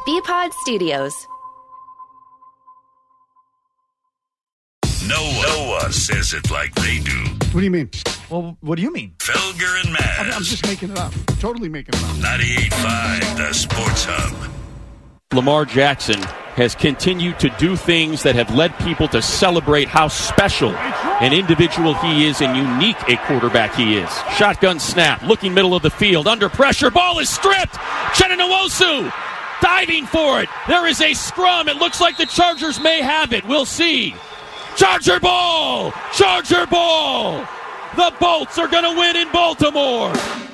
BPod Studios. No one says it like they do. What do you mean? Well, what do you mean? Felger and Maz. I'm just making it up. Totally making it up. 98.5, the Sports Hub. Lamar Jackson has continued to do things that have led people to celebrate how special an individual he is and unique a quarterback he is. Shotgun snap, looking middle of the field, under pressure, ball is stripped. Uchenna Nwosu diving for it. There is a scrum. It looks like the Chargers may have it. We'll see. Charger ball! Charger ball! The Bolts are going to win in Baltimore.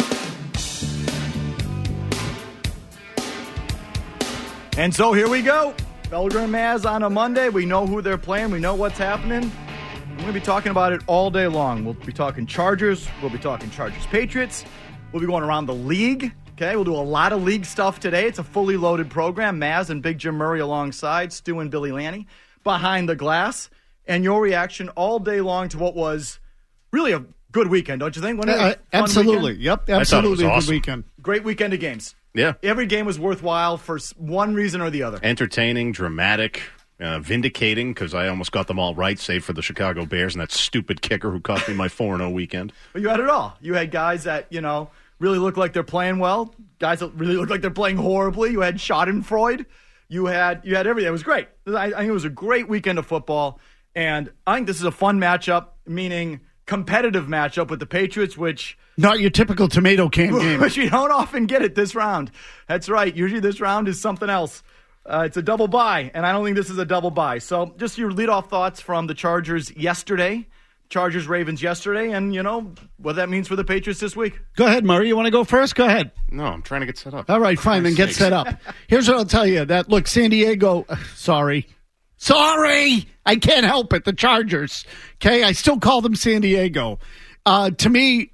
And so here we go. Felger and Maz on a Monday. We know who they're playing. We know what's happening. We're going to be talking about it all day long. We'll be talking Chargers. We'll be talking Chargers-Patriots. We'll be going around the league. Okay, we'll do a lot of league stuff today. It's a fully loaded program. Maz and Big Jim Murray alongside Stu and Billy Lanny behind the glass. And your reaction all day long to what was really a good weekend, don't you think? Absolutely. Weekend? Yep, absolutely a awesome. good weekend. Great weekend of games. Yeah. Every game was worthwhile for one reason or the other. Entertaining, dramatic, vindicating, because I almost got them all right, save for the Chicago Bears and that stupid kicker who cost me my 4-0 weekend. But you had it all. You had guys that, really look like they're playing well, guys that really look like they're playing horribly. You had Schadenfreude. You had everything. It was great. I think it was a great weekend of football. And I think this is a fun matchup, meaning competitive matchup with the Patriots, which... Not your typical tomato can game. Which you don't often get it this round. That's right. Usually this round is something else. It's a double bye, and I don't think this is a double bye. So just your leadoff thoughts from the Chargers yesterday, Chargers-Ravens yesterday, and, what that means for the Patriots this week. Go ahead, Murray. You want to go first? Go ahead. No, I'm trying to get set up. All right, fine. Then get set up. Here's what I'll tell you. Look, San Diego, sorry, I can't help it. The Chargers. Okay, I still call them San Diego. To me,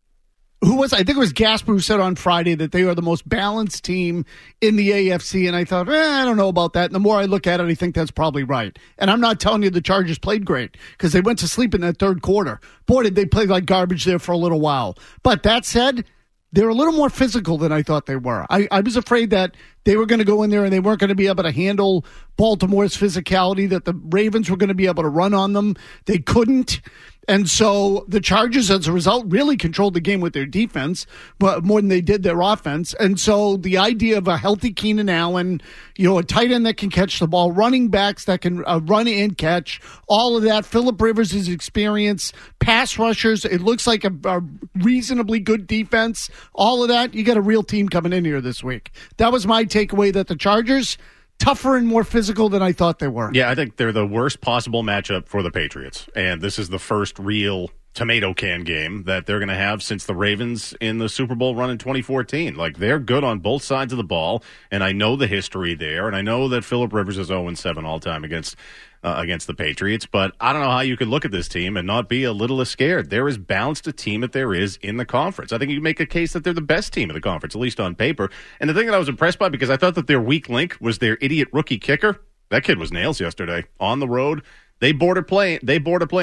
I think it was Gasper who said on Friday that they are the most balanced team in the AFC, and I thought, I don't know about that. And the more I look at it, I think that's probably right. And I'm not telling you the Chargers played great because they went to sleep in that third quarter. Boy, did they play like garbage there for a little while. But that said, they're a little more physical than I thought they were. I was afraid that they were going to go in there and they weren't going to be able to handle Baltimore's physicality, that the Ravens were going to be able to run on them. They couldn't. And so the Chargers, as a result, really controlled the game with their defense, but more than they did their offense. And so the idea of a healthy Keenan Allen, a tight end that can catch the ball, running backs that can run and catch, all of that, Phillip Rivers' experience, pass rushers, it looks like a reasonably good defense, all of that, you got a real team coming in here this week. That was my takeaway, that the Chargers, tougher and more physical than I thought they were. Yeah, I think they're the worst possible matchup for the Patriots. And this is the first real tomato can game that they're going to have since the Ravens in the Super Bowl run in 2014. Like, they're good on both sides of the ball, and I know the history there, and I know that Phillip Rivers is 0-7 all-time against the Patriots, but I don't know how you could look at this team and not be a little scared. They're as balanced a team that there is in the conference. I think you can make a case that they're the best team in the conference, at least on paper. And the thing that I was impressed by, because I thought that their weak link was their idiot rookie kicker. That kid was nails yesterday on the road. They border playing. They're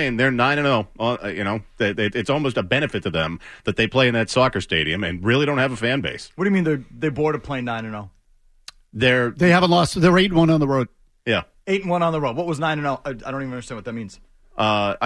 9-0. It's almost a benefit to them that they play in that soccer stadium and really don't have a fan base. What do you mean they border playing 9-0? They haven't lost. They're 8-1 on the road. Yeah. 8-1 on the road. What was 9-0? I don't even understand what that means. No,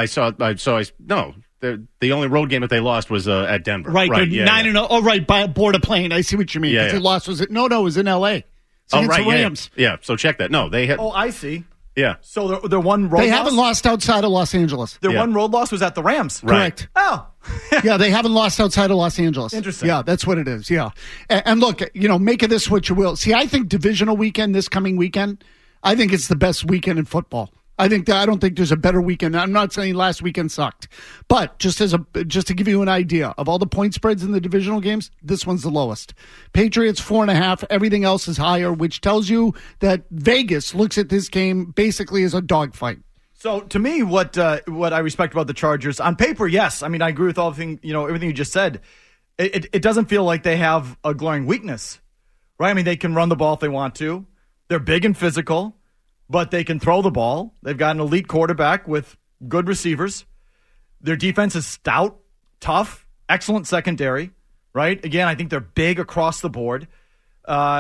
the only road game that they lost was at Denver. Right, they're 9-0. Yeah. Oh, right, by a border plane. I see what you mean. Yeah, They lost. It was in L.A. Oh, right, the Rams. Yeah, so check that. No, they had. Oh, I see. Yeah. So their one road loss? They haven't lost outside of Los Angeles. Their one road loss was at the Rams. Right. Correct. Oh. Yeah, they haven't lost outside of Los Angeles. Interesting. Yeah, that's what it is, yeah. And look, make of this what you will. See, I think divisional weekend, this coming weekend, I think it's the best weekend in football. I don't think there's a better weekend. I'm not saying last weekend sucked, but just to give you an idea of all the point spreads in the divisional games, this one's the lowest. Patriots 4.5. Everything else is higher, which tells you that Vegas looks at this game basically as a dogfight. So to me, what I respect about the Chargers on paper, yes. I mean, I agree with everything you just said. It doesn't feel like they have a glaring weakness, right? I mean, they can run the ball if they want to. They're big and physical. But they can throw the ball. They've got an elite quarterback with good receivers. Their defense is stout, tough, excellent secondary, right? Again, I think they're big across the board.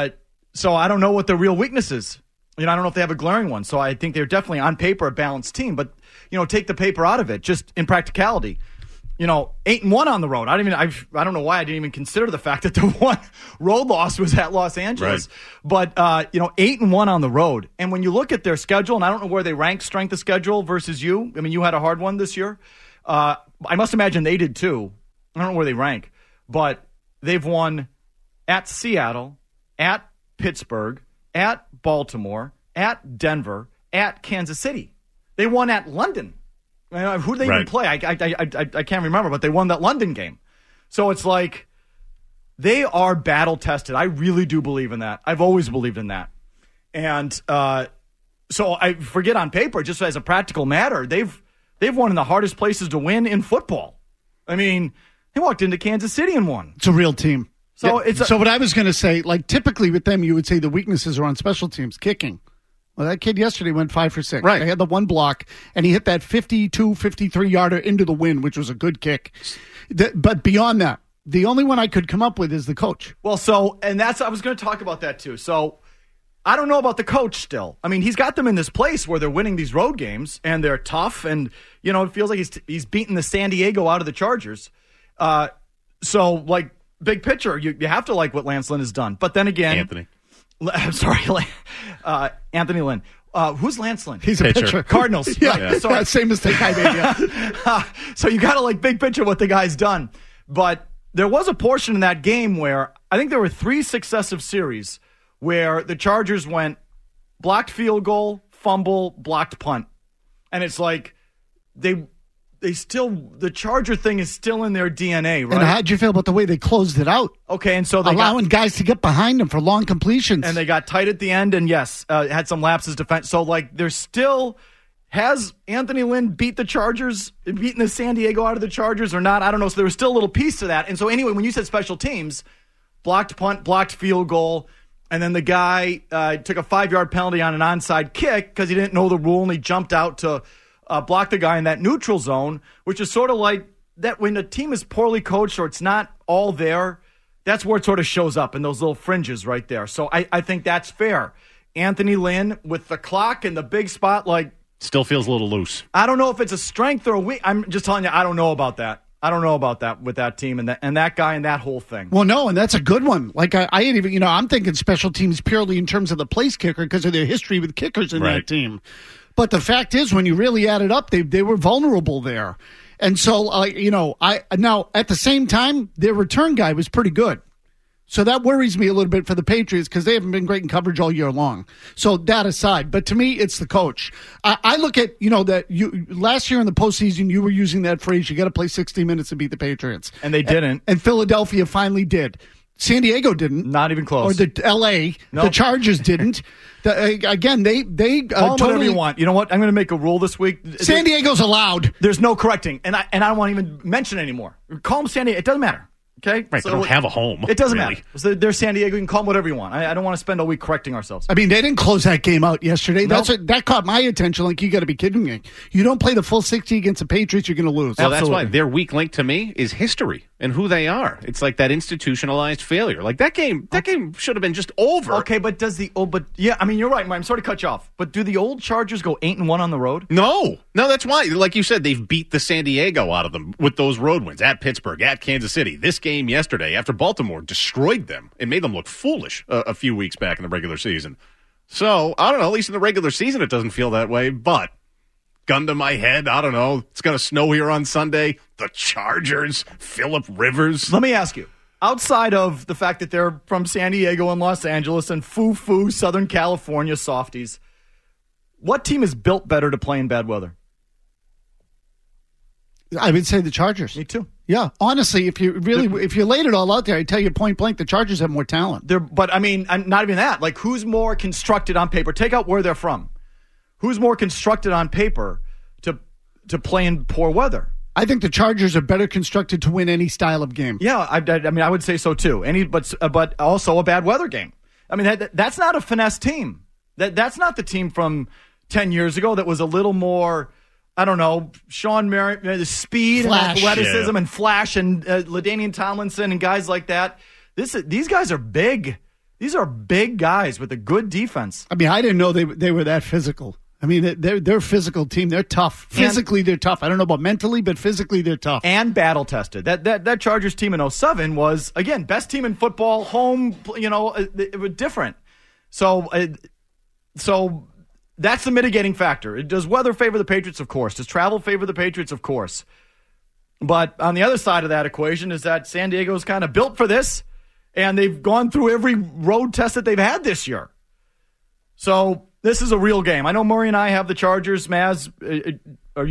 So I don't know what their real weakness is. I don't know if they have a glaring one. So I think they're definitely on paper a balanced team. But, take the paper out of it, just in practicality. 8-1 on the road. I don't know why I didn't even consider the fact that the one road loss was at Los Angeles. Right. But 8-1 on the road. And when you look at their schedule, and I don't know where they rank strength of schedule versus you. I mean, you had a hard one this year. I must imagine they did too. I don't know where they rank, but they've won at Seattle, at Pittsburgh, at Baltimore, at Denver, at Kansas City. They won at London. Who did they even play? I can't remember, but they won that London game. So it's like they are battle-tested. I really do believe in that. I've always believed in that. And so I forget on paper, just as a practical matter, they've won in the hardest places to win in football. I mean, they walked into Kansas City and won. It's a real team. So so what I was going to say, like typically with them, you would say the weaknesses are on special teams, kicking. Well, that kid yesterday went 5 for 6. Right. They had the one block, and he hit that 52, 53-yarder into the wind, which was a good kick. But beyond that, the only one I could come up with is the coach. Well, I was going to talk about that too. So I don't know about the coach still. I mean, he's got them in this place where they're winning these road games, and they're tough, and, it feels like he's beating the San Diego out of the Chargers. So, like, big picture, you have to like what Lance Lynn has done. But then again... I'm sorry, Anthony Lynn. Who's Lance Lynn? He's a pitcher. Cardinals. Yeah. Sorry. Same mistake I made. Yeah. So you got to like big picture what the guy's done. But there was a portion in that game where I think there were 3 successive series where the Chargers went blocked field goal, fumble, blocked punt. And it's like the Charger thing is still in their DNA, right? And how'd you feel about the way they closed it out? Okay, and so allowing guys to get behind them for long completions. And they got tight at the end, and yes, had some lapses defense. So, like, there's still... Has Anthony Lynn beaten the San Diego out of the Chargers or not? I don't know. So there was still a little piece to that. And so anyway, when you said special teams, blocked punt, blocked field goal, and then the guy took a 5-yard penalty on an onside kick because he didn't know the rule, and he jumped out to... block the guy in that neutral zone, which is sort of like that when a team is poorly coached or it's not all there, that's where it sort of shows up in those little fringes right there. So I think that's fair. Anthony Lynn with the clock and the big spot, like... Still feels a little loose. I don't know if it's a strength or a weak. I'm just telling you, I don't know about that. I don't know about that with that team and that guy and that whole thing. Well, no, and that's a good one. Like I ain't even, I'm thinking special teams purely in terms of the place kicker because of their history with kickers in that team. But the fact is, when you really add it up, they were vulnerable there. And so, now at the same time, their return guy was pretty good. So that worries me a little bit for the Patriots because they haven't been great in coverage all year long. So that aside, but to me, it's the coach. I look at, that last year in the postseason, you were using that phrase, you got to play 60 minutes to beat the Patriots. And they didn't. And Philadelphia finally did. San Diego didn't. Not even close. Or the L.A. Nope. The Chargers didn't. Again, they call them whatever you want. You know what? I'm going to make a rule this week. San Diego's allowed. There's no correcting, and I don't want to even mention it anymore. Call them San Diego. It doesn't matter. Okay, right? So they don't have a home. It doesn't matter. So they're San Diego. You can call them whatever you want. I don't want to spend a week correcting ourselves. I mean, they didn't close that game out yesterday. Nope. That caught my attention. Like, you got to be kidding me. You don't play the full 60 against the Patriots, you're going to lose. Well, that's why their weak link to me is history and who they are. It's like that institutionalized failure. Like that game should have been just over. Okay, but I mean, you're right. I'm sorry to cut you off, but do the old Chargers go 8-1 on the road? No, that's why. Like you said, they've beat the San Diego out of them with those road wins at Pittsburgh, at Kansas City. This game yesterday, after Baltimore destroyed them, it made them look foolish a few weeks back in the regular season. So, I don't know, at least in the regular season it doesn't feel that way, but gun to my head, I don't know, it's going to snow here on Sunday. The Chargers, Phillip Rivers. Let me ask you, outside of the fact that they're from San Diego and Los Angeles and foo-foo Southern California softies, what team is built better to play in bad weather? I would say the Chargers. Me too. Yeah, honestly, if you laid it all out there, I tell you point blank, the Chargers have more talent. But I mean, not even that. Like, who's more constructed on paper? Take out where they're from. Who's more constructed on paper to play in poor weather? I think the Chargers are better constructed to win any style of game. Yeah, I mean, I would say so too. But also a bad weather game. I mean, that's not a finesse team. That's not the team from 10 years ago that was a little more. I don't know, Sean Merritt, the speed flash, and athleticism and flash and LaDainian Tomlinson and guys like that. These guys are big. These are big guys with a good defense. I mean, I didn't know they were that physical. I mean, they're a physical team. They're tough. Physically, they're tough. I don't know about mentally, but physically, they're tough. And battle-tested. That Chargers team in 2007 was, again, best team in football, home, it was different. So that's the mitigating factor. Does weather favor the Patriots? Of course. Does travel favor the Patriots? Of course. But on the other side of that equation is that San Diego's kind of built for this, and they've gone through every road test that they've had this year. So this is a real game. I know Murray and I have the Chargers. Maz, are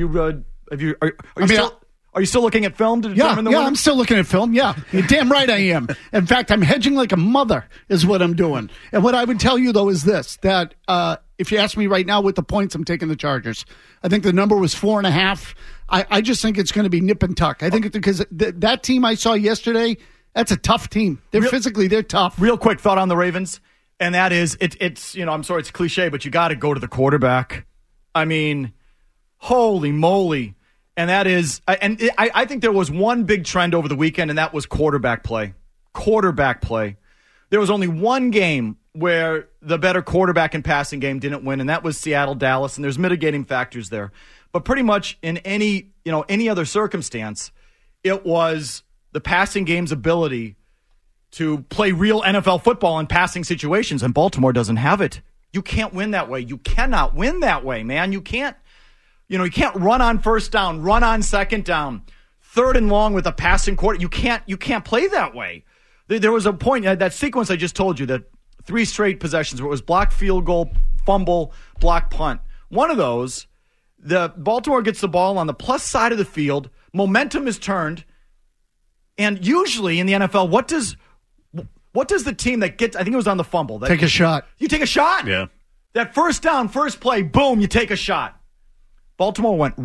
you still looking at film to determine the winner? Yeah, I'm still looking at film. Yeah, you're damn right I am. In fact, I'm hedging like a mother is what I'm doing. And what I would tell you, though, is this, that if you ask me right now with the points, I'm taking the Chargers. I think the number was 4.5. I just think it's going to be nip and tuck. I think because that team I saw yesterday, that's a tough team. They're tough. Real quick thought on the Ravens, and that is, it's I'm sorry, it's cliche, but you got to go to the quarterback. I mean, holy moly. And that is, I think there was one big trend over the weekend, and that was quarterback play. Quarterback play. There was only one game where the better quarterback and passing game didn't win, and that was Seattle-Dallas, and there's mitigating factors there. But pretty much in any other circumstance, it was the passing game's ability to play real NFL football in passing situations, and Baltimore doesn't have it. You can't win that way. You cannot win that way, man. You can't. You can't run on first down, run on second down, third and long with a passing quarter. You can't play that way. There was a point, that sequence I just told you, that 3 straight possessions where it was block field goal, fumble, block punt. One of those, the Baltimore gets the ball on the plus side of the field, momentum is turned, and usually in the NFL, what does the team that gets, I think it was on the fumble. Take a shot. You take a shot. Yeah. That first down, first play, boom, you take a shot. Baltimore went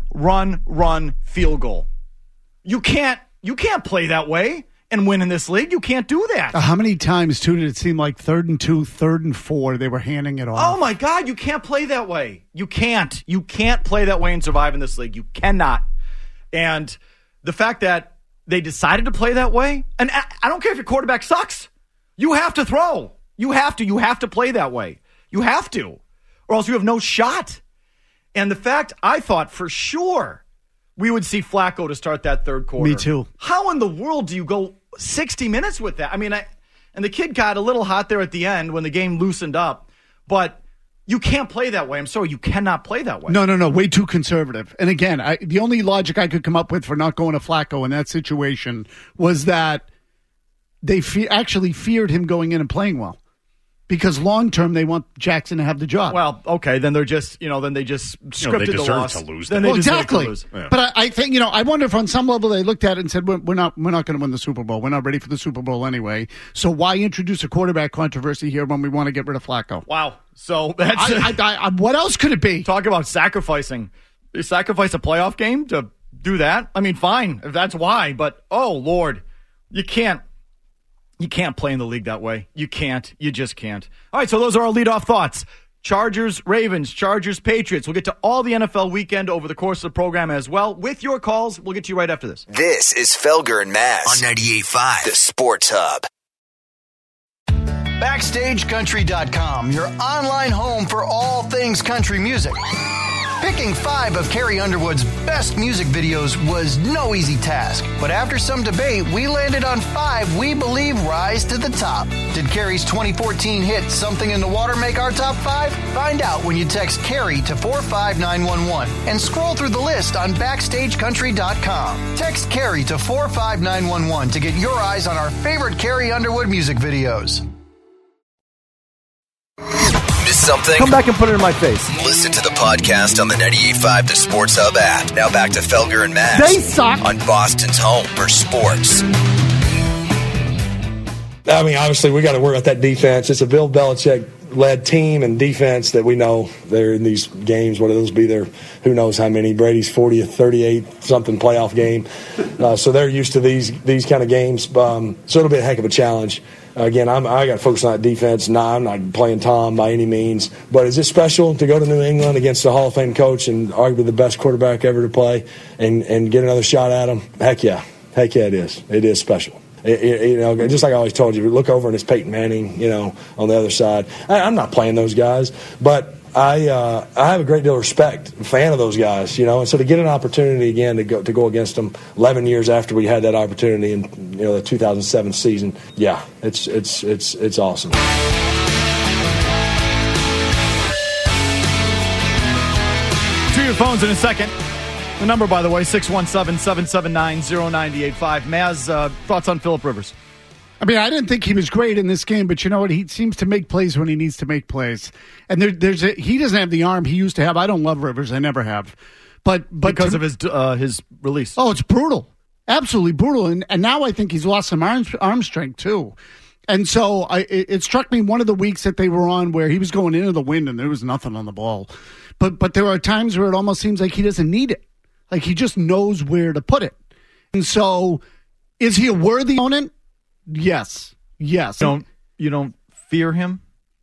run, field goal. You can't play that way and win in this league. You can't do that. How many times, too, did it seem like 3rd and 2, 3rd and 4, they were handing it off? Oh, my God, you can't play that way. You can't. You can't play that way and survive in this league. You cannot. And the fact that they decided to play that way, and I don't care if your quarterback sucks. You have to throw. You have to play that way. You have to, or else you have no shot. And the fact, I thought for sure we would see Flacco to start that third quarter. Me too. How in the world do you go 60 minutes with that? I mean, and the kid got a little hot there at the end when the game loosened up, but you can't play that way. I'm sorry, you cannot play that way. No, way too conservative. And again, the only logic I could come up with for not going to Flacco in that situation was that they actually feared him going in and playing well. Because long term, they want Jackson to have the job. Well, okay, then they're just, then they just scripted the loss. To lose. Then they exactly. To lose. Yeah. But I think, I wonder if on some level they looked at it and said, we're not going to win the Super Bowl. We're not ready for the Super Bowl anyway. So why introduce a quarterback controversy here when we want to get rid of Flacco? Wow. So that's what else could it be? Talk about sacrificing. You sacrifice a playoff game to do that? I mean, fine, if that's why. But, oh, Lord, you can't play in the league that way. You can't. You just can't. All right, so those are our leadoff thoughts. Chargers, Ravens, Chargers, Patriots. We'll get to all the NFL weekend over the course of the program as well. With your calls, we'll get to you right after this. This is Felger and Maz on 98.5, the Sports Hub. BackstageCountry.com, your online home for all things country music. Picking 5 of Carrie Underwood's best music videos was no easy task. But after some debate, we landed on 5 we believe rise to the top. Did Carrie's 2014 hit Something in the Water make our top 5? Find out when you text Carrie to 45911 and scroll through the list on BackstageCountry.com. Text Carrie to 45911 to get your eyes on our favorite Carrie Underwood music videos. Miss something? Come back and put it in my face. Listen to the podcast on the 98.5 The Sports Hub app. Now back to Felger and Maz. They suck. On Boston's home for sports. I mean, obviously, we got to worry about that defense. It's a Bill Belichick-led team and defense that we know they're in these games. What those be there? Who knows how many? Brady's 40th, 38-something playoff game. So they're used to these kind of games. So it'll be a heck of a challenge. Again, I got to focus on that defense. I'm not playing Tom by any means. But is it special to go to New England against the Hall of Fame coach and arguably the best quarterback ever to play and get another shot at him? Heck yeah. It is. It is special. just like I always told you, look over and it's Peyton Manning, on the other side. I'm not playing those guys, but I have a great deal of respect, fan of those guys, and so to get an opportunity again to go against them 11 years after we had that opportunity in the 2007 season, yeah, it's awesome. To your phones in a second. The number, by the way, 617-779-0985. Maz, thoughts on Phillip Rivers? I mean, I didn't think he was great in this game, but you know what? He seems to make plays when he needs to make plays. And he doesn't have the arm he used to have. I don't love Rivers. I never have. But because of his release. Oh, it's brutal. Absolutely brutal. And now I think he's lost some arm strength, too. And so it struck me one of the weeks that they were on where he was going into the wind and there was nothing on the ball. But there are times where it almost seems like he doesn't need it. Like he just knows where to put it. And so is he a worthy opponent? Yes. You don't fear him?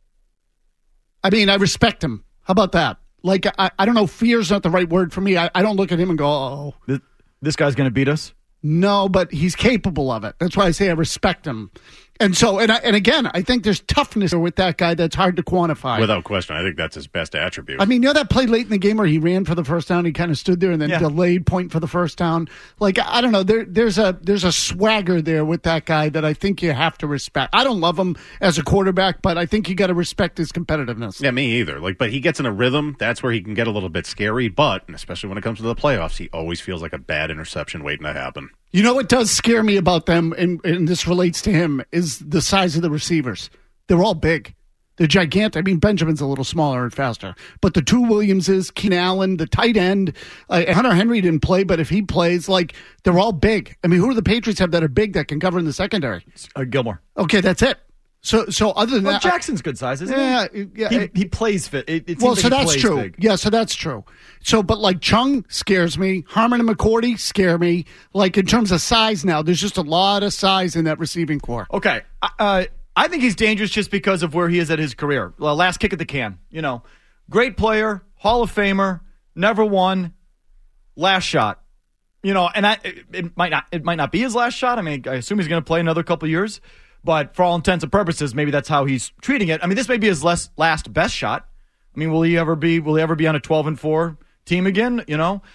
I mean, I respect him. How about that? Like, I don't know, fear's not the right word for me. I don't look at him and go, oh. This guy's going to beat us? No, but he's capable of it. That's why I say I respect him. And so, and again, I think there's toughness with that guy that's hard to quantify. Without question, I think that's his best attribute. I mean, that play late in the game where he ran for the first down, he kind of stood there and then delayed point for the first down. Like, I don't know, there's a swagger there with that guy that I think you have to respect. I don't love him as a quarterback, but I think you got to respect his competitiveness. Yeah, me either. But he gets in a rhythm. That's where he can get a little bit scary. But especially when it comes to the playoffs, he always feels like a bad interception waiting to happen. You know what does scare me about them, and this relates to him, is the size of the receivers. They're all big. They're gigantic. I mean, Benjamin's a little smaller and faster. But the two Williamses, Keenan Allen, the tight end, Hunter Henry didn't play, but if he plays, they're all big. I mean, who do the Patriots have that are big that can cover in the secondary? Gilmore. Okay, that's it. So other than that, Jackson's good size, isn't he? Yeah. He plays fit. So that's true. Big. Yeah, so that's true. So, but Chung scares me. Harmon and McCourty scare me. In terms of size now, there's just a lot of size in that receiving core. Okay. I think he's dangerous just because of where he is at his career. Last kick at the can. Great player, Hall of Famer, never won, last shot. And it might not be his last shot. I mean, I assume he's going to play another couple years. But for all intents and purposes, maybe that's how he's treating it. I mean, this may be his last best shot. I mean, will he ever be on a 12-4 team again?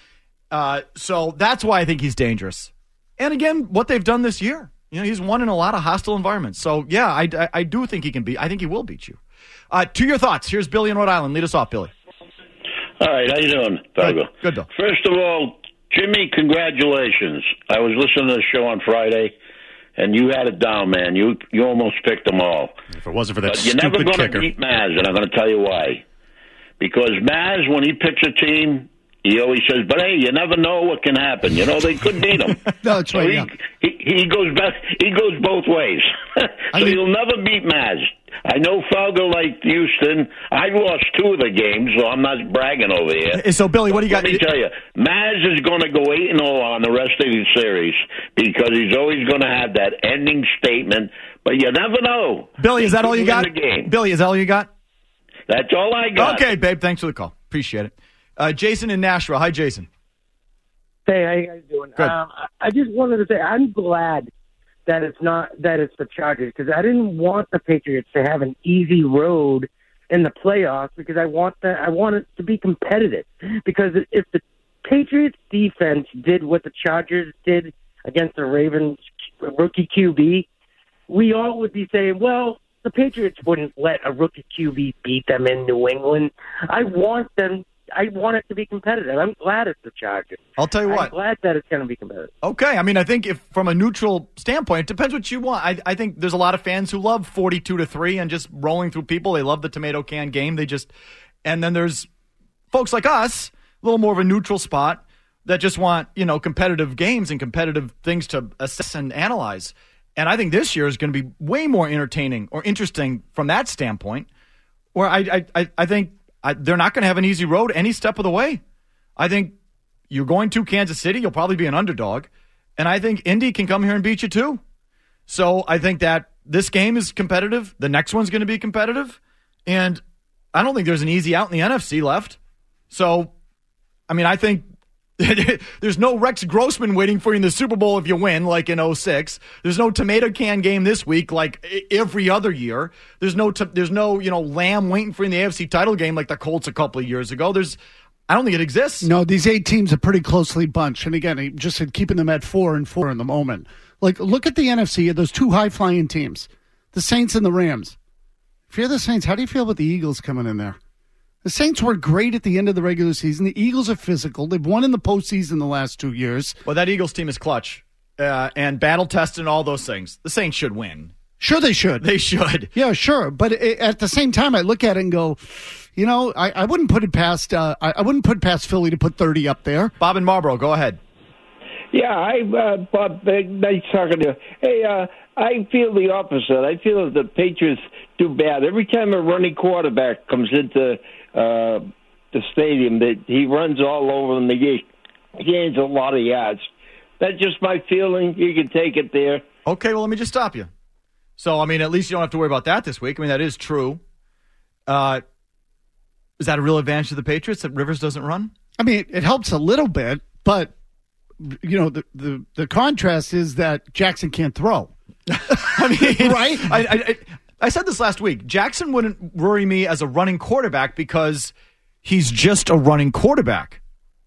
So that's why I think he's dangerous. And again, what they've done this year, he's won in a lot of hostile environments. So yeah, I do think he can beat. I think he will beat you. To your thoughts, here's Billy in Rhode Island. Lead us off, Billy. All right, how you doing, Fargo? Good, Bill. First of all, Jimmy, congratulations. I was listening to the show on Friday. And you had it down, man. You almost picked them all. If it wasn't for that but you're never going kicker. to beat Maz, and I'm going to tell you why. Because Maz, when he picks a team, he always says, "But hey, you never know what can happen." They could beat him. No, that's right. He goes back. He goes both ways. You'll never beat Maz. I know Falco liked Houston. I lost 2 of the games, so I'm not bragging over here. So, Billy, what do you got? Let me tell you, Maz is going to go 8-0 on the rest of the series because he's always going to have that ending statement. But you never know. Billy, is that all you got? Billy, is that all you got? That's all I got. Okay, babe. Thanks for the call. Appreciate it. Jason in Nashville. Hi, Jason. Hey, how you guys doing? Good. I just wanted to say I'm glad that it's the Chargers, because I didn't want the Patriots to have an easy road in the playoffs, because I want it to be competitive. Because if the Patriots defense did what the Chargers did against the Ravens rookie QB, we all would be saying, well, the Patriots wouldn't let a rookie QB beat them in New England. I want it to be competitive. I'm glad it's the Chargers. I'll tell you what. I'm glad that it's going to be competitive. Okay. I mean, I think if from a neutral standpoint, it depends what you want. I think there's a lot of fans who love 42-3 and just rolling through people. They love the tomato can game. And then there's folks like us, a little more of a neutral spot, that just want, competitive games and competitive things to assess and analyze. And I think this year is going to be way more entertaining or interesting from that standpoint, where I think they're not going to have an easy road any step of the way. I think you're going to Kansas City. You'll probably be an underdog. And I think Indy can come here and beat you too. So I think that this game is competitive. The next one's going to be competitive. And I don't think there's an easy out in the NFC left. So, I mean, I think There's no Rex Grossman waiting for you in the Super Bowl if you win, like in 06. There's no tomato can game this week, like every other year. There's no Lamb waiting for you in the AFC title game, like the Colts a couple of years ago. I don't think it exists. No, these 8 teams are pretty closely bunched. And again, he just said keeping them at 4-4 in the moment. Like, look at the NFC, those 2 high-flying teams, the Saints and the Rams. If you're the Saints, how do you feel about the Eagles coming in there? The Saints were great at the end of the regular season. The Eagles are physical. They've won in the postseason the last 2 years. Well, that Eagles team is clutch and battle-tested and all those things. The Saints should win. Sure they should. They should. Yeah, sure. But at the same time, I look at it and go, I wouldn't put it past I wouldn't put past Philly to put 30 up there. Bob in Marlboro, go ahead. Yeah, Bob, nice talking to you. Hey, I feel the opposite. I feel that the Patriots do bad. Every time a running quarterback comes into the stadium, that he runs all over them. He gains a lot of yards. That's just my feeling. You can take it there. Okay, well, let me just stop you. So, I mean, at least you don't have to worry about that this week. I mean, that is true. Is that a real advantage to the Patriots that Rivers doesn't run? I mean, it helps a little bit, but, the contrast is that Jackson can't throw. I mean, right? I said this last week. Jackson wouldn't worry me as a running quarterback because he's just a running quarterback.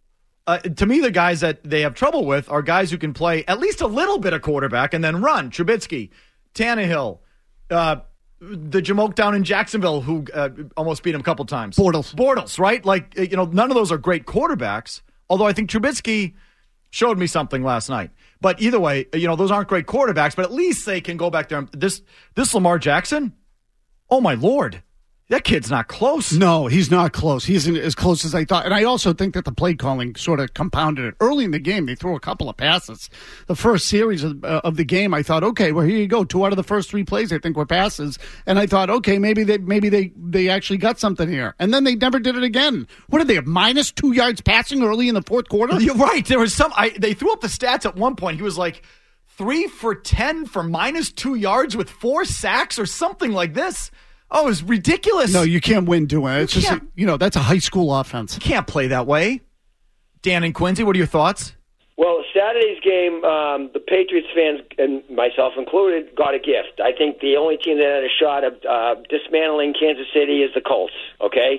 To me, the guys that they have trouble with are guys who can play at least a little bit of quarterback and then run. Trubisky, Tannehill, the Jamoke down in Jacksonville who almost beat him a couple times. Bortles, right? Like, none of those are great quarterbacks, although I think Trubisky showed me something last night. But either way, those aren't great quarterbacks, but at least they can go back there. This Lamar Jackson, oh my Lord, that kid's not close. No, he's not close. He isn't as close as I thought. And I also think that the play calling sort of compounded it. Early in the game, they threw a couple of passes. The first series of the game, I thought, okay, well, here you go. 2 out of the first 3 plays, I think, were passes. And I thought, okay, maybe they actually got something here. And then they never did it again. What did they have, -2 yards passing early in the fourth quarter? You're right. There was they threw up the stats at one point. He was like 3 for 10 for -2 yards with 4 sacks or something like this. Oh, it's ridiculous. No, you can't win doing it. It's just, that's a high school offense. You can't play that way. Dan and Quincy, what are your thoughts? Well, Saturday's game, the Patriots fans, and myself included, got a gift. I think the only team that had a shot of dismantling Kansas City is the Colts, okay?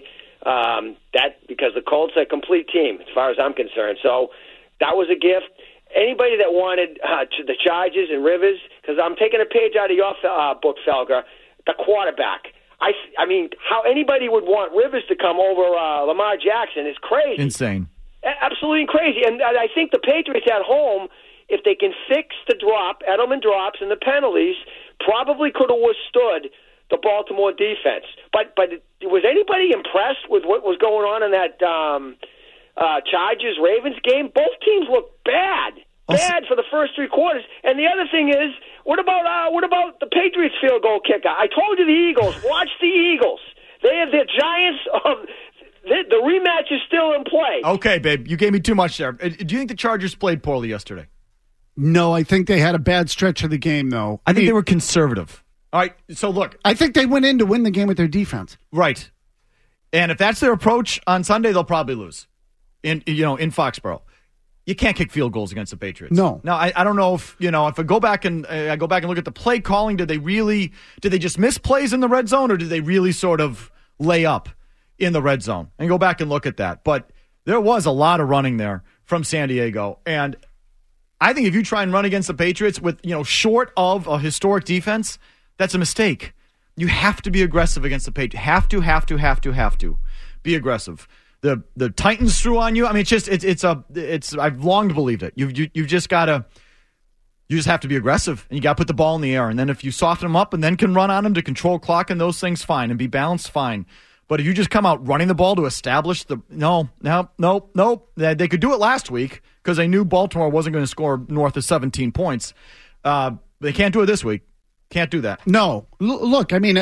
Because the Colts are a complete team, as far as I'm concerned. So that was a gift. Anybody that wanted the Chargers and Rivers, because I'm taking a page out of your book, Felger, the quarterback. I mean, how anybody would want Rivers to come over Lamar Jackson is crazy. Insane. Absolutely crazy. And I think the Patriots at home, if they can fix the Edelman drops and the penalties, probably could have withstood the Baltimore defense. But was anybody impressed with what was going on in that Chargers-Ravens game? Both teams looked bad. Bad for the first 3 quarters. And the other thing is, what about the Patriots field goal kicker? I told you the Eagles. Watch the Eagles. They have the Giants. The rematch is still in play. Okay, babe, you gave me too much there. Do you think the Chargers played poorly yesterday? No, I think they had a bad stretch of the game, though. I think they were conservative. All right, so look. I think they went in to win the game with their defense. Right. And if that's their approach on Sunday, they'll probably lose in Foxborough. You can't kick field goals against the Patriots. No. Now, I don't know if I go back and look at the play calling, did they just miss plays in the red zone, or did they really sort of lay up in the red zone? And go back and look at that. But there was a lot of running there from San Diego. And I think if you try and run against the Patriots with, short of a historic defense, that's a mistake. You have to be aggressive against the Patriots. Have to be aggressive. The Titans threw on you. I mean, it's I've long believed it. You've just got to, you just have to be aggressive, and you got to put the ball in the air. And then if you soften them up and then can run on them to control clock and those things, fine, and be balanced, fine. But if you just come out running the ball to establish no. They could do it last week because they knew Baltimore wasn't going to score north of 17 points. They can't do it this week. Can't do that. No. Look, I mean,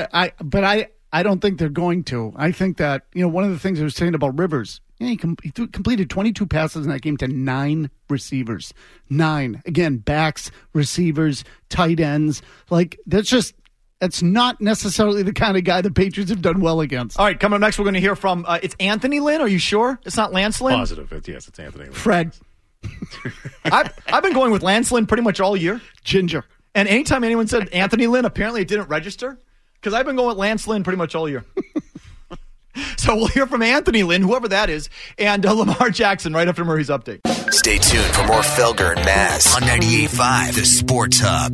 I don't think they're going to. I think that, one of the things I was saying about Rivers, he completed 22 passes in that game to 9 receivers. 9. Again, backs, receivers, tight ends. Like, that's just, That's not necessarily the kind of guy the Patriots have done well against. All right, coming up next, we're going to hear from, it's Anthony Lynn. Are you sure? It's not Lance Lynn? Positive. Yes, it's Anthony Lynn. Fred. I've been going with Lance Lynn pretty much all year. Ginger. And anytime anyone said Anthony Lynn, apparently it didn't register because I've been going with Lance Lynn pretty much all year. So we'll hear from Anthony Lynn, whoever that is, and Lamar Jackson right after Murray's update. Stay tuned for more Felger and Maz on 98.5 The Sports Hub.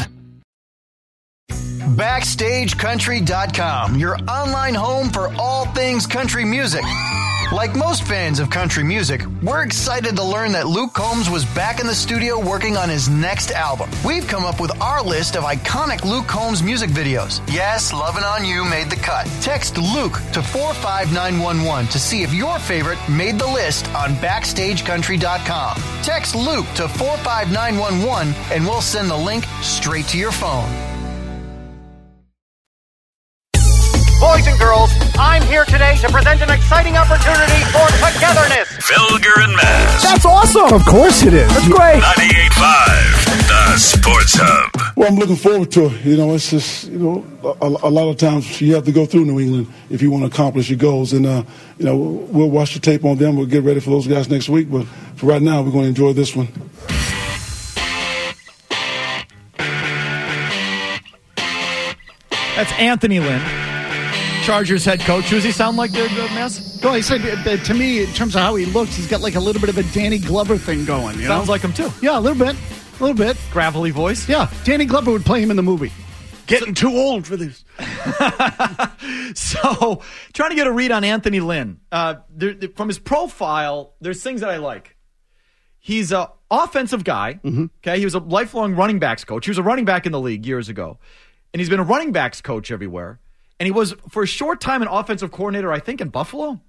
BackstageCountry.com, your online home for all things country music. Like most fans of country music, we're excited to learn that Luke Combs was back in the studio working on his next album. We've come up with our list of iconic Luke Combs music videos. Yes, Lovin' On You made the cut. Text Luke to 45911 to see if your favorite made the list on BackstageCountry.com. Text Luke to 45911 and we'll send the link straight to your phone. Boys and girls, I'm here today to present an exciting opportunity for togetherness. Felger and Maz. That's awesome. Of course it is. That's great. 98.5 The Sports Hub. Well, I'm looking forward to it. It's just, a lot of times you have to go through New England if you want to accomplish your goals. And, we'll watch the tape on them. We'll get ready for those guys next week. But for right now, we're going to enjoy this one. That's Anthony Lynn, Chargers head coach. Who does he sound like, Maz? Well, he said, to me, in terms of how he looks, he's got like a little bit of a Danny Glover thing going. Sounds like him, too. Yeah, a little bit. A little bit. Gravelly voice? Yeah, Danny Glover would play him in the movie. Getting too old for this. So, trying to get a read on Anthony Lynn. From his profile, there's things that I like. He's an offensive guy. Mm-hmm. Okay, he was a lifelong running backs coach. He was a running back in the league years ago. And he's been a running backs coach everywhere. And he was, for a short time, an offensive coordinator, I think, in Buffalo.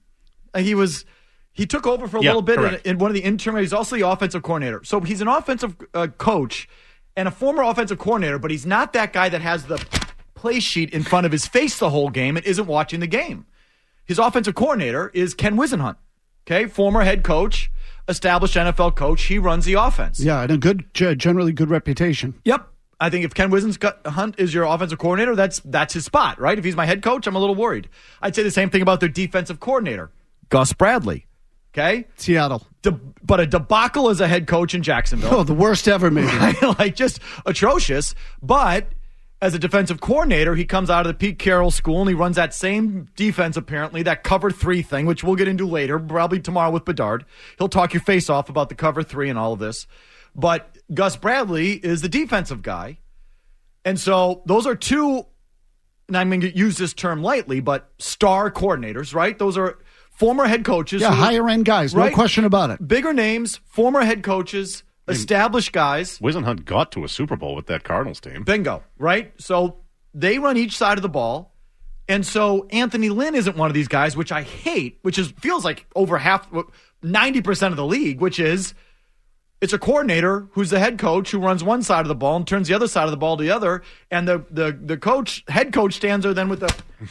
He took over for a little bit in one of the interim. He's also the offensive coordinator. So he's an offensive coach and a former offensive coordinator, but he's not that guy that has the play sheet in front of his face the whole game and isn't watching the game. His offensive coordinator is Ken Whisenhunt, okay, former head coach, established NFL coach. He runs the offense. Yeah, and a generally good reputation. Yep. I think if Ken Whisenhunt is your offensive coordinator, that's his spot, right? If he's my head coach, I'm a little worried. I'd say the same thing about their defensive coordinator, Gus Bradley. Okay? Seattle. But a debacle as a head coach in Jacksonville. Oh, the worst ever, maybe. Like, just atrocious. But as a defensive coordinator, he comes out of the Pete Carroll school, and he runs that same defense, apparently, that cover 3 thing, which we'll get into later, probably tomorrow with Bedard. He'll talk your face off about the cover 3 and all of this. But Gus Bradley is the defensive guy. And so those are two, and I'm going to use this term lightly, but star coordinators, right? Those are former head coaches. Yeah, higher-end guys, right? No question about it. Bigger names, former head coaches, established guys. Whisenhunt got to a Super Bowl with that Cardinals team. Bingo, right? So they run each side of the ball. And so Anthony Lynn isn't one of these guys, which I hate, feels like over 90% of the league, which is it's a coordinator who's the head coach who runs one side of the ball and turns the other side of the ball to the other. And the head coach stands there then with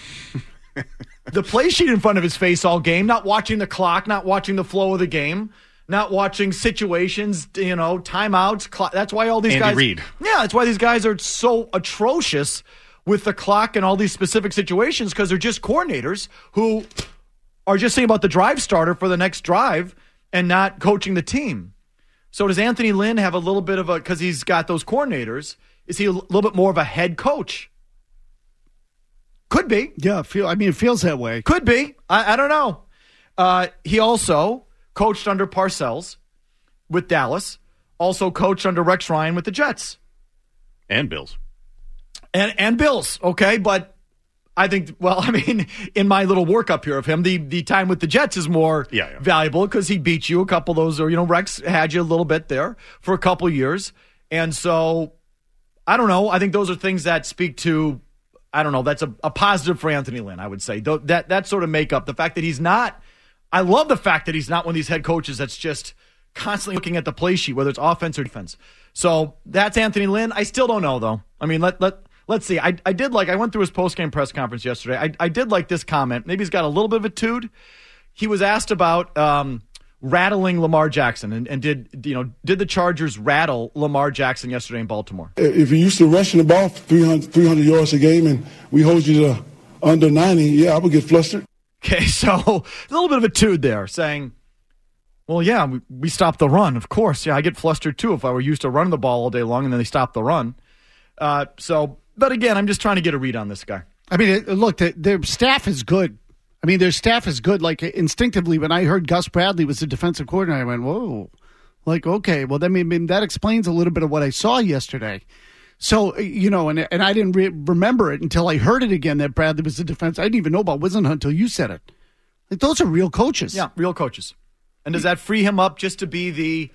the play sheet in front of his face all game, not watching the clock, not watching the flow of the game, not watching situations, timeouts. That's why all these Andy guys. Reid. Yeah, that's why these guys are so atrocious with the clock and all these specific situations, because they're just coordinators who are just thinking about the drive starter for the next drive and not coaching the team. So does Anthony Lynn have a little bit of because he's got those coordinators, is he a little bit more of a head coach? Could be. Yeah, it feels that way. Could be. I don't know. He also coached under Parcells with Dallas, also coached under Rex Ryan with the Jets. And Bills. And Bills, okay, but I think, in my little workup here of him, the time with the Jets is more valuable because he beat you a couple of those, or, Rex had you a little bit there for a couple years. And so, I don't know. I think those are things that speak to, I don't know, that's a positive for Anthony Lynn, I would say. That sort of makeup, the fact that he's not, I love the fact that he's not one of these head coaches that's just constantly looking at the play sheet, whether it's offense or defense. So, that's Anthony Lynn. I still don't know, though. Let's see. I went through his post-game press conference yesterday. I did like this comment. Maybe he's got a little bit of a tood. He was asked about rattling Lamar Jackson, and did the Chargers rattle Lamar Jackson yesterday in Baltimore? If you're used to rushing the ball 300 yards a game and we hold you to under 90, yeah, I would get flustered. Okay, so a little bit of a tude there saying, well, yeah, we stopped the run. Of course, yeah, I get flustered too if I were used to running the ball all day long and then they stop the run. But again, I'm just trying to get a read on this guy. I mean, look, their staff is good. I mean, their staff is good. Like, instinctively, when I heard Gus Bradley was the defensive coordinator, I went, whoa. Like, okay, well, I mean, that explains a little bit of what I saw yesterday. So, and I didn't remember it until I heard it again that Bradley was the defense. I didn't even know about Whisenhunt until you said it. Like, those are real coaches. Yeah, real coaches. And does that free him up just to be the,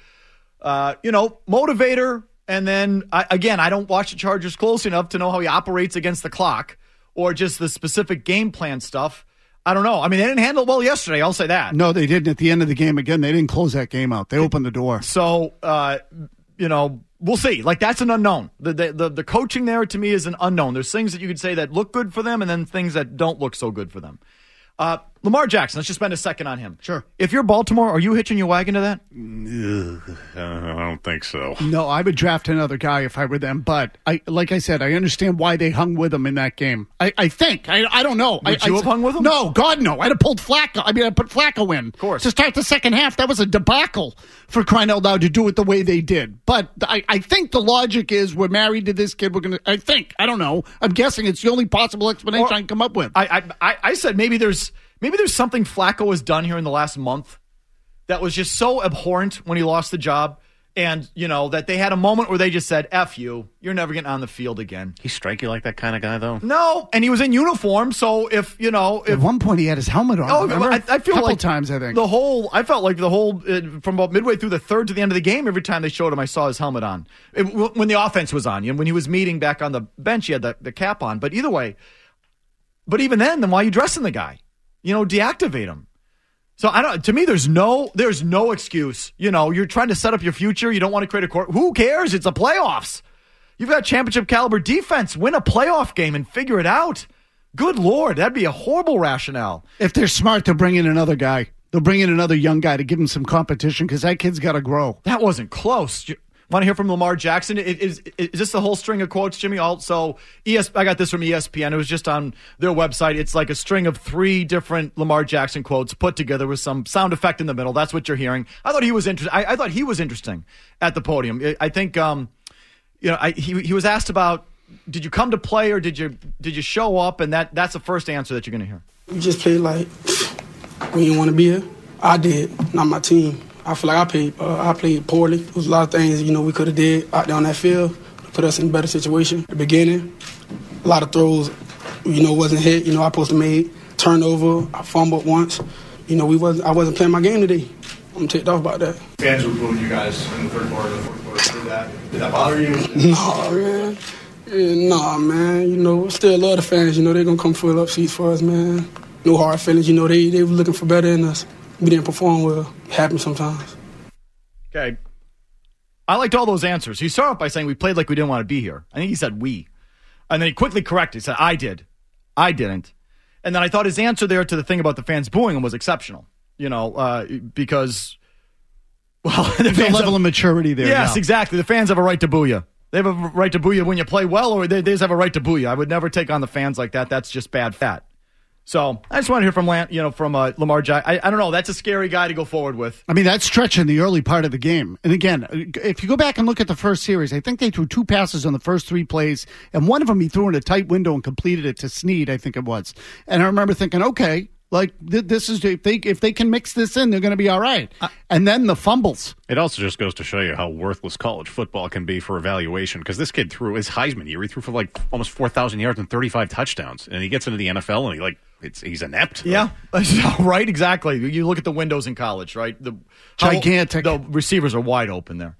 motivator? And then, I don't watch the Chargers close enough to know how he operates against the clock or just the specific game plan stuff. I don't know. I mean, they didn't handle it well yesterday. I'll say that. No, they didn't. At the end of the game, again, they didn't close that game out. They opened the door. So, we'll see. Like, that's an unknown. The coaching there, to me, is an unknown. There's things that you could say that look good for them and then things that don't look so good for them. Lamar Jackson, let's just spend a second on him. Sure. If you're Baltimore, are you hitching your wagon to that? I don't think so. No, I would draft another guy if I were them. But like I said, I understand why they hung with him in that game. I think. I don't know. Would you have hung with him? No, God, no. I'd have pulled Flacco. I mean, I'd put Flacco in. Of course. To start the second half, that was a debacle for crying out loud to do it the way they did. But I think the logic is we're married to this kid. We're going to, I don't know. I'm guessing it's the only possible explanation I can come up with. I said maybe there's something Flacco has done here in the last month that was just so abhorrent when he lost the job. And, that they had a moment where they just said, F you, you're never getting on the field again. He strike you like that kind of guy, though? No, and he was in uniform, so if. At one point he had his helmet on. I feel couple like times, I think. I felt like the whole, from about midway through the third to the end of the game, every time they showed him, I saw his helmet on. When the offense was on, when he was meeting back on the bench, he had the cap on. But either way, even then why are you dressing the guy? Deactivate him. So to me, there's no excuse. You're trying to set up your future. You don't want to create a court. Who cares? It's the playoffs. You've got championship caliber defense. Win a playoff game and figure it out. Good Lord, that'd be a horrible rationale. If they're smart, they'll bring in another guy. They'll bring in another young guy to give him some competition because that kid's got to grow. That wasn't close. Want to hear from Lamar Jackson? Is this the whole string of quotes, Jimmy? Also, I got this from ESPN. It was just on their website. It's like a string of 3 different Lamar Jackson quotes put together with some sound effect in the middle. That's what you're hearing. I thought he was interesting. I thought he was interesting at the podium. I think he was asked about, did you come to play or did you show up? And that's the first answer that you're going to hear. We just played like we didn't want to be here. I did, not my team. I feel like I played poorly. There was a lot of things, we could have did out there on that field to put us in a better situation. At the beginning, a lot of throws, wasn't hit. I supposed to make turnover. I fumbled once. I wasn't playing my game today. I'm ticked off about that. Fans were booing you guys in the third quarter, the fourth quarter. Did that bother you? No, man. Still love the fans. They're going to come fill up seats for us, man. No hard feelings. They were looking for better than us. We didn't perform well. It happens sometimes. Okay. I liked all those answers. He started off by saying we played like we didn't want to be here. I think he said we. And then he quickly corrected. He said, I did. I didn't. And then I thought his answer there to the thing about the fans booing him was exceptional. Because, the level of maturity there. Yes, now. Exactly. The fans have a right to boo you. They have a right to boo you when you play well, or they just have a right to boo you. I would never take on the fans like that. That's just bad fat. So I just want to hear from Lamar Jackson. I don't know. That's a scary guy to go forward with. I mean, that's stretching the early part of the game. And again, if you go back and look at the first series, I think they threw 2 passes on the first 3 plays, and one of them he threw in a tight window and completed it to Snead, I think it was. And I remember thinking, okay, like this is if they can mix this in, they're going to be all right. And then the fumbles. It also just goes to show you how worthless college football can be for evaluation. Because this kid threw his Heisman year. He threw for like almost 4,000 yards and 35 touchdowns, and he gets into the NFL and he's inept. Yeah, right. Exactly. You look at the windows in college, right? Gigantic. The receivers are wide open there.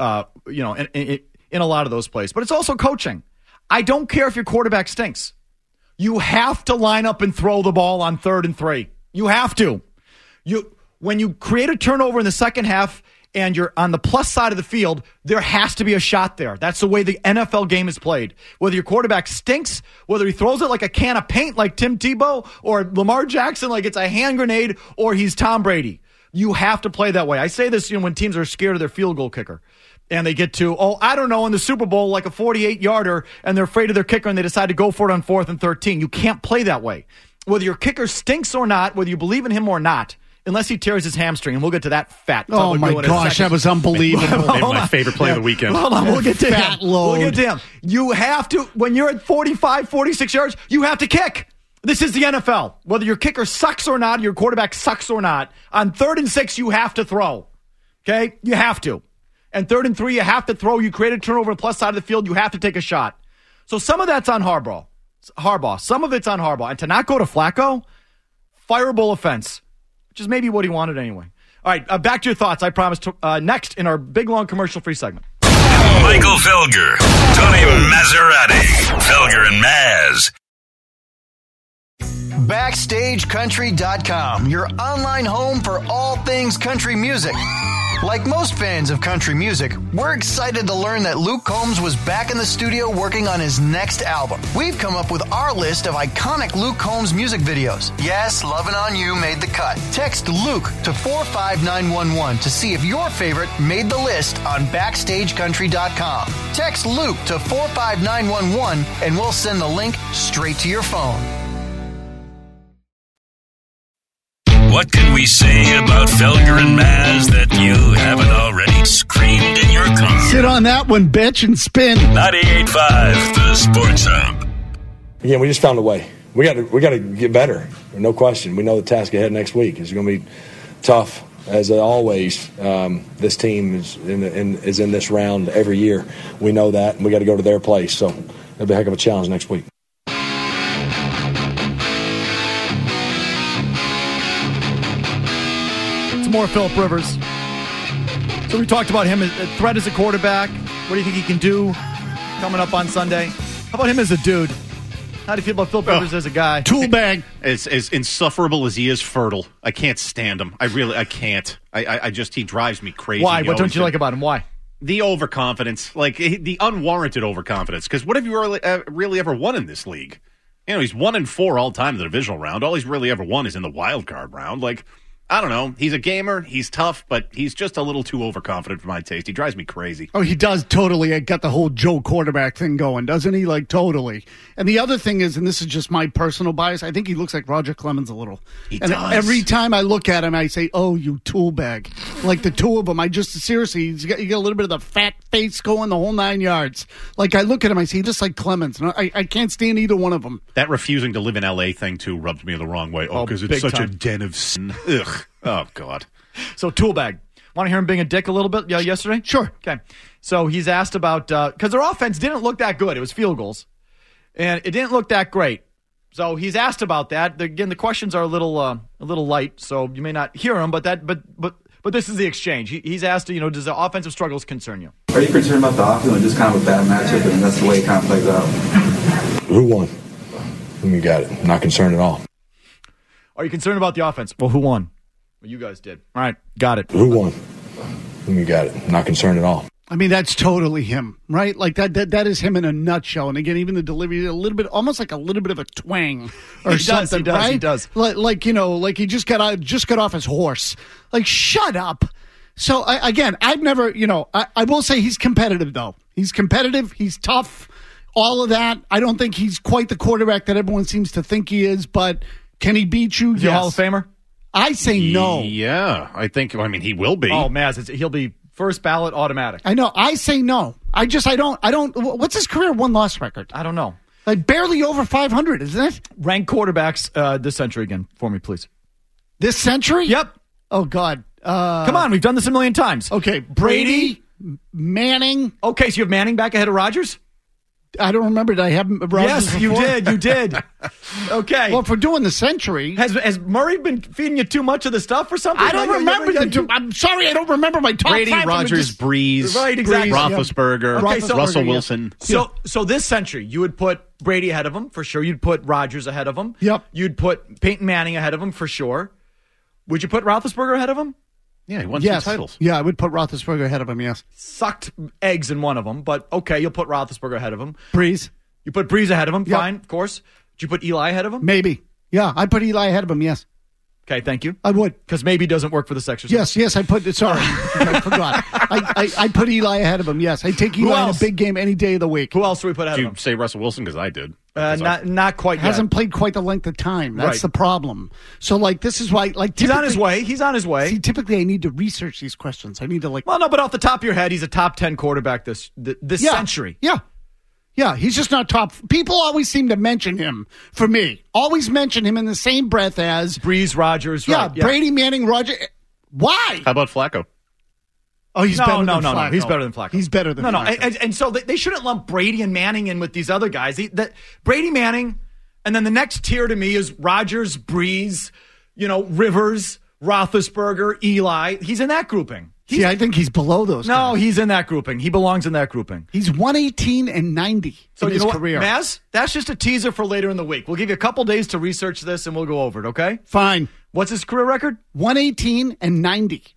In a lot of those plays, but it's also coaching. I don't care if your quarterback stinks. You have to line up and throw the ball on 3rd and 3. You have to. When you create a turnover in the second half and you're on the plus side of the field, there has to be a shot there. That's the way the NFL game is played. Whether your quarterback stinks, whether he throws it like a can of paint like Tim Tebow, or Lamar Jackson like it's a hand grenade, or he's Tom Brady. You have to play that way. I say this, when teams are scared of their field goal kicker and they get to, in the Super Bowl, like a 48-yarder, and they're afraid of their kicker and they decide to go for it on 4th and 13. You can't play that way. Whether your kicker stinks or not, whether you believe in him or not, unless he tears his hamstring, and we'll get to that fat. Oh, my gosh, that was unbelievable. Maybe my favorite play of the weekend. Hold on, we'll get to fat him. load. We'll get to him. You have to, when you're at 45, 46 yards, you have to kick. This is the NFL. Whether your kicker sucks or not, your quarterback sucks or not, on 3rd and 6, you have to throw. Okay? You have to. And 3rd and 3, you have to throw. You create a turnover on the plus side of the field, you have to take a shot. So some of that's on Harbaugh. Some of it's on Harbaugh. And to not go to Flacco, fireable offense, which is maybe what he wanted anyway. All right, back to your thoughts. I promised next in our big, long commercial-free segment. Michael Felger, Tony Maserati, Felger and Maz. BackstageCountry.com, your online home for all things country music. Like most fans of country music, we're excited to learn that Luke Combs was back in the studio working on his next album. We've come up with our list of iconic Luke Combs music videos. Yes, Lovin' On You made the cut. Text Luke to 45911 to see if your favorite made the list on BackstageCountry.com. Text Luke to 45911 and we'll send the link straight to your phone. What can we say about Felger and Maz that you haven't already screamed in your car? Sit on that one, bitch, and spin. 98.5, the Sports Hub. Again, we just found a way. We got to get better. No question. We know the task ahead next week is going to be tough, as always. This team is in this round every year. We know that, and we got to go to their place. So it'll be a heck of a challenge next week. More Phillip Rivers. So we talked about him as a threat as a quarterback. What do you think he can do coming up on Sunday? How about him as a dude? How do you feel about Phillip Rivers as a guy? Tool bag. As insufferable as he is fertile, I can't stand him. I can't. I just, he drives me crazy. Why? What don't you like about him? Why? The overconfidence, like the unwarranted overconfidence. Because what have you really ever won in this league? He's 1-4 all time in the divisional round. All he's really ever won is in the wild card round. Like, I don't know. He's a gamer. He's tough, but he's just a little too overconfident for my taste. He drives me crazy. Oh, he does totally. Got the whole Joe quarterback thing going, doesn't he? Like, totally. And the other thing is, and this is just my personal bias, I think he looks like Roger Clemens a little. He and does. Every time I look at him, I say, oh, you tool bag. Like the two of them. Seriously, you get a little bit of the fat face going the whole 9 yards. Like, I look at him, I say, just like Clemens. And I can't stand either one of them. That refusing to live in L.A. thing, too, rubbed me the wrong way. Oh, because it's such a den of sin. Ugh. Oh, God. So, Toolbag. Want to hear him being a dick a little bit yesterday? Sure. Okay. So, he's asked about, because their offense didn't look that good. It was field goals. And it didn't look that great. So, he's asked about that. Again, the questions are a little light, so you may not hear them, but this is the exchange. He's asked, does the offensive struggles concern you? Are you concerned about the offense or just kind of a bad matchup and that's the way it kind of plays out? Who won? You got it. I'm not concerned at all. Are you concerned about the offense? Well, who won? Well, you guys did. All right, got it. Who won? You got it. I'm not concerned at all. I mean, that's totally him, right? Like that is him in a nutshell. And again, even the delivery, almost like a little bit of a twang or something, right? He does. Like he just got off his horse. Like, shut up. So I've never, I will say he's competitive though. He's competitive. He's tough. All of that. I don't think he's quite the quarterback that everyone seems to think he is, but can he beat you? Is he a Hall of Famer? I say no. Yeah, he will be. Oh, Maz, he'll be first ballot automatic. I know. I say no. I don't. What's his career one-loss record? I don't know. Like barely over 500, isn't it? Rank quarterbacks this century again for me, please. This century? Yep. Oh, God. Come on, we've done this a million times. Okay, Brady, Manning. Okay, so you have Manning back ahead of Rodgers? I don't remember. Did I have Rodgers Yes, before? you did. Okay. Well, if we're doing the century. Has Murray been feeding you too much of the stuff or something? I don't remember. I'm sorry, I don't remember my top Brady, five. Rodgers, Breeze, right, exactly. Roethlisberger, Okay, so, Russell Wilson. So this century, you would put Brady ahead of him, for sure. You'd put Rodgers ahead of him. Yep. You'd put Peyton Manning ahead of him, for sure. Would you put Roethlisberger ahead of him? Yeah, he won some titles. Yeah, I would put Roethlisberger ahead of him, yes. Sucked eggs in one of them, but okay, you'll put Roethlisberger ahead of him. Breeze. You put Breeze ahead of him, Yep. fine, of course. Did you put Eli ahead of him? Maybe. Yeah, I'd put Eli ahead of him, yes. Okay, thank you. I would. Because maybe doesn't work for this exercise. Yes, I put it. Sorry. I forgot. I put Eli ahead of him. Yes, I take Eli in a big game any day of the week. Who else do we put ahead Did of him? you say Russell Wilson? Because I did. Not quite yet. Hasn't played quite the length of time. That's the problem. So, this is why, he's on his way. He's on his way. See, typically, I need to research these questions. I need to, Well, no, but off the top of your head, he's a top 10 quarterback this century. Yeah. Yeah, he's just not top. People always seem to mention him, for me. Always mention him in the same breath as Breeze, Rodgers. Yeah, right, Brady, Manning, Rodgers. Why? How about Flacco? Oh, he's better than Flacco. No. He's better than Flacco. He's better than Flacco. And so they shouldn't lump Brady and Manning in with these other guys. Brady, Manning, and then the next tier to me is Rodgers, Breeze, Rivers, Roethlisberger, Eli. He's in that grouping. I think he's below those guys. No, he's in that grouping. He belongs in that grouping. He's 118-90 in his career. Maz, that's just a teaser for later in the week. We'll give you a couple days to research this, and we'll go over it, okay? Fine. What's his career record? 118-90.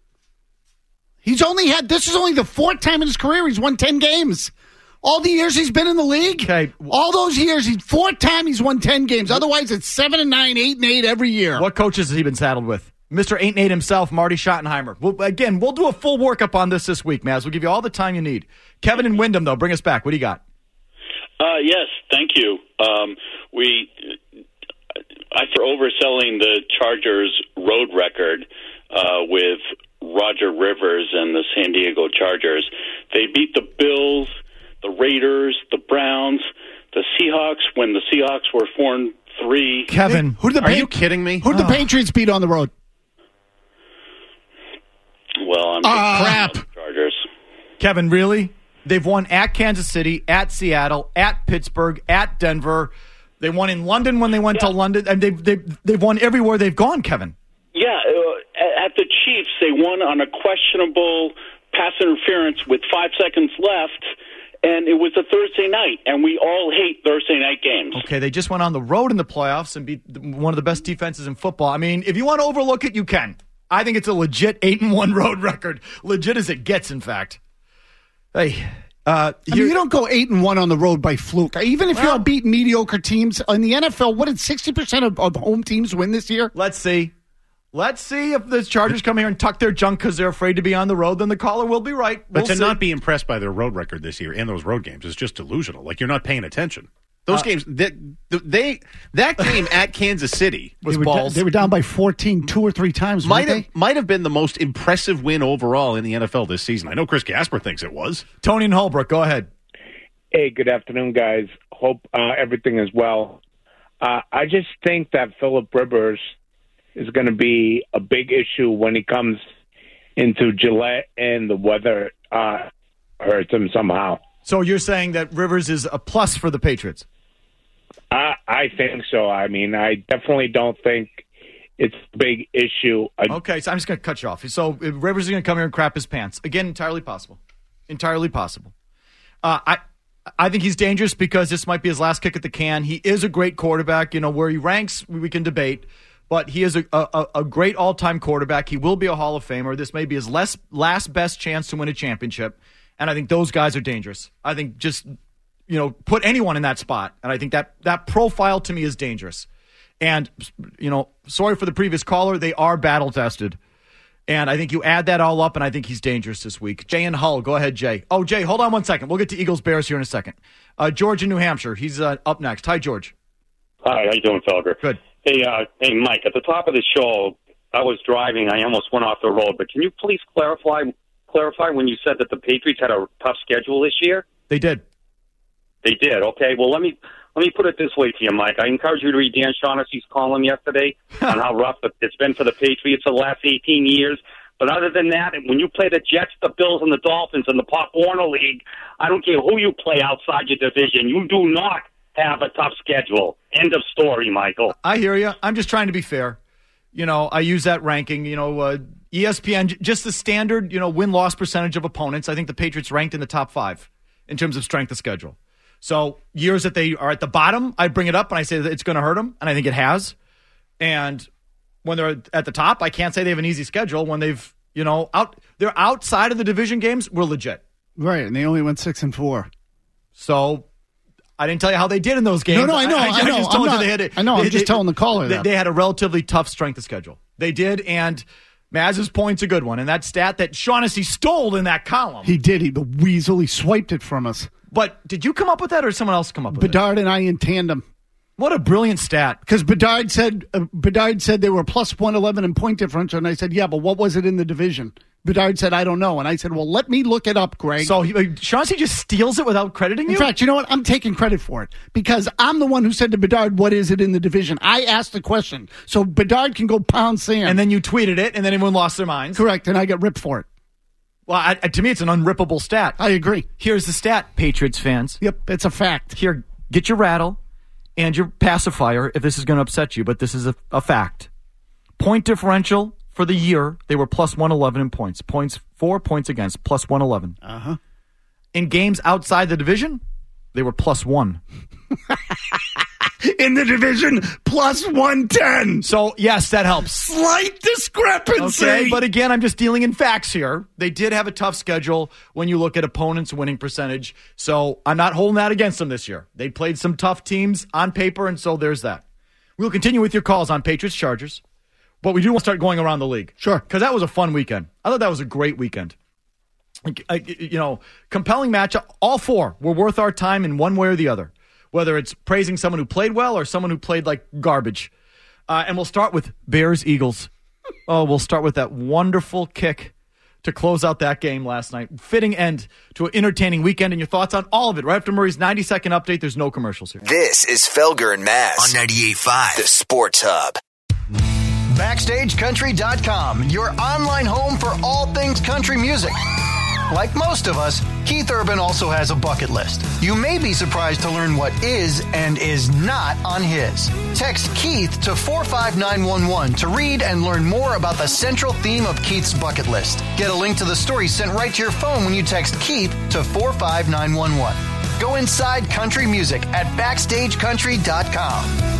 This is only the fourth time in his career he's won 10 games. All the years he's been in the league, all those years, fourth time he's won 10 games. Otherwise, it's 7-9, 8-8 every year. What coaches has he been saddled with? Mr. 8-8 himself, Marty Schottenheimer. We'll do a full workup on this week, Maz. We'll give you all the time you need. Kevin in Wyndham, though, bring us back. What do you got? Yes, thank you. After overselling the Chargers road record with Roger Rivers and the San Diego Chargers, they beat the Bills, the Raiders, the Browns, the Seahawks when the Seahawks were 4-3. Kevin, are you kidding me? Who did the Patriots beat on the road? Well, I'm crap. Chargers. Kevin, really? They've won at Kansas City, at Seattle, at Pittsburgh, at Denver. They won in London when they went to London, and they've won everywhere they've gone, Kevin. Yeah, at the Chiefs, they won on a questionable pass interference with 5 seconds left, and it was a Thursday night, and we all hate Thursday night games. Okay, they just went on the road in the playoffs and beat one of the best defenses in football. I mean, if you want to overlook it, you can. I think it's a legit 8-1 road record. Legit as it gets, in fact. Hey, you don't go 8-1 on the road by fluke. Even if you're beating mediocre teams in the NFL, what did 60% of home teams win this year? Let's see. Let's see if the Chargers come here and tuck their junk because they're afraid to be on the road. Then the caller will be right. But to not be impressed by their road record this year in those road games is just delusional. Like, you're not paying attention. Those games, that game at Kansas City was balls. They were down by 14 2 or 3 times. Might have been the most impressive win overall in the NFL this season. I know Chris Gasper thinks it was. Tony and Holbrook, go ahead. Hey, good afternoon, guys. Hope everything is well. I just think that Phillip Rivers is going to be a big issue when he comes into Gillette and the weather hurts him somehow. So you're saying that Rivers is a plus for the Patriots? I think so. I mean, I definitely don't think it's a big issue. Okay, so I'm just going to cut you off. So Rivers is going to come here and crap his pants. Again, entirely possible. Entirely possible. I think he's dangerous because this might be his last kick at the can. He is a great quarterback. Where he ranks, we can debate. But he is a great all-time quarterback. He will be a Hall of Famer. This may be his last best chance to win a championship. And I think those guys are dangerous. I think just, put anyone in that spot. And I think that profile to me is dangerous. And, sorry for the previous caller. They are battle-tested. And I think you add that all up, and I think he's dangerous this week. Jay in Hull. Go ahead, Jay. Oh, Jay, hold on one second. We'll get to Eagles-Bears here in a second. George in New Hampshire. He's up next. Hi, George. Hi, how you doing, Felger? Good. Hey, Mike, at the top of the show, I was driving. I almost went off the road. But can you please clarify when you said that the Patriots had a tough schedule this year? They did. They did. Okay. Well, let me put it this way to you, Mike. I encourage you to read Dan Shaughnessy's column yesterday on how rough it's been for the Patriots the last 18 years. But other than that, when you play the Jets, the Bills, and the Dolphins in the Pop Warner League, I don't care who you play outside your division. You do not have a tough schedule. End of story, Michael. I hear you. I'm just trying to be fair. I use that ranking. ESPN, just the standard, win-loss percentage of opponents. I think the Patriots ranked in the top 5 in terms of strength of schedule. So years that they are at the bottom, I bring it up and I say that it's going to hurt them, and I think it has. And when they're at the top, I can't say they have an easy schedule. When they've, they're outside of the division games, we're legit. Right, and they only went 6-4. So I didn't tell you how they did in those games. No, I know. I just told you they had I'm just telling the caller that. They had a relatively tough strength of schedule. They did, and Maz's point's a good one. And that stat that Shaughnessy stole in that column. He did. The weasel. He swiped it from us. But did you come up with that, or did someone else come up with it? Bedard and I in tandem. What a brilliant stat. Because Bedard said they were plus 111 in point differential, and I said, yeah, but what was it in the division? Bedard said, I don't know. And I said, well, let me look it up, Greg. So Shaughnessy just steals it without crediting you? In fact, you know what? I'm taking credit for it because I'm the one who said to Bedard, what is it in the division? I asked the question. So Bedard can go pound sand. And then you tweeted it, and then everyone lost their minds. Correct, and I got ripped for it. Well, to me, it's an unrippable stat. I agree. Here's the stat, Patriots fans. Yep, it's a fact. Here, get your rattle and your pacifier if this is going to upset you, but this is a fact. Point differential for the year, they were plus 111 in points. Points for, points against, plus 111. Uh-huh. In games outside the division, they were plus 1. In the division, plus 110. So, yes, that helps. Slight discrepancy. Okay, but again, I'm just dealing in facts here. They did have a tough schedule when you look at opponents' winning percentage. So, I'm not holding that against them this year. They played some tough teams on paper, and so there's that. We'll continue with your calls on Patriots-Chargers. But we do want to start going around the league. Sure. Because that was a fun weekend. I thought that was a great weekend. Compelling matchup. All four were worth our time in one way or the other. Whether it's praising someone who played well or someone who played like garbage. And we'll start with Bears-Eagles. We'll start with that wonderful kick to close out that game last night. Fitting end to an entertaining weekend. And your thoughts on all of it. Right after Murray's 90-second update, there's no commercials here. This is Felger and Maz on 98.5, the Sports Hub. BackstageCountry.com, your online home for all things country music. Like most of us, Keith Urban also has a bucket list. You may be surprised to learn what is and is not on his. Text Keith to 45911 to read and learn more about the central theme of Keith's bucket list. Get a link to the story sent right to your phone when you text Keith to 45911. Go inside country music at BackstageCountry.com.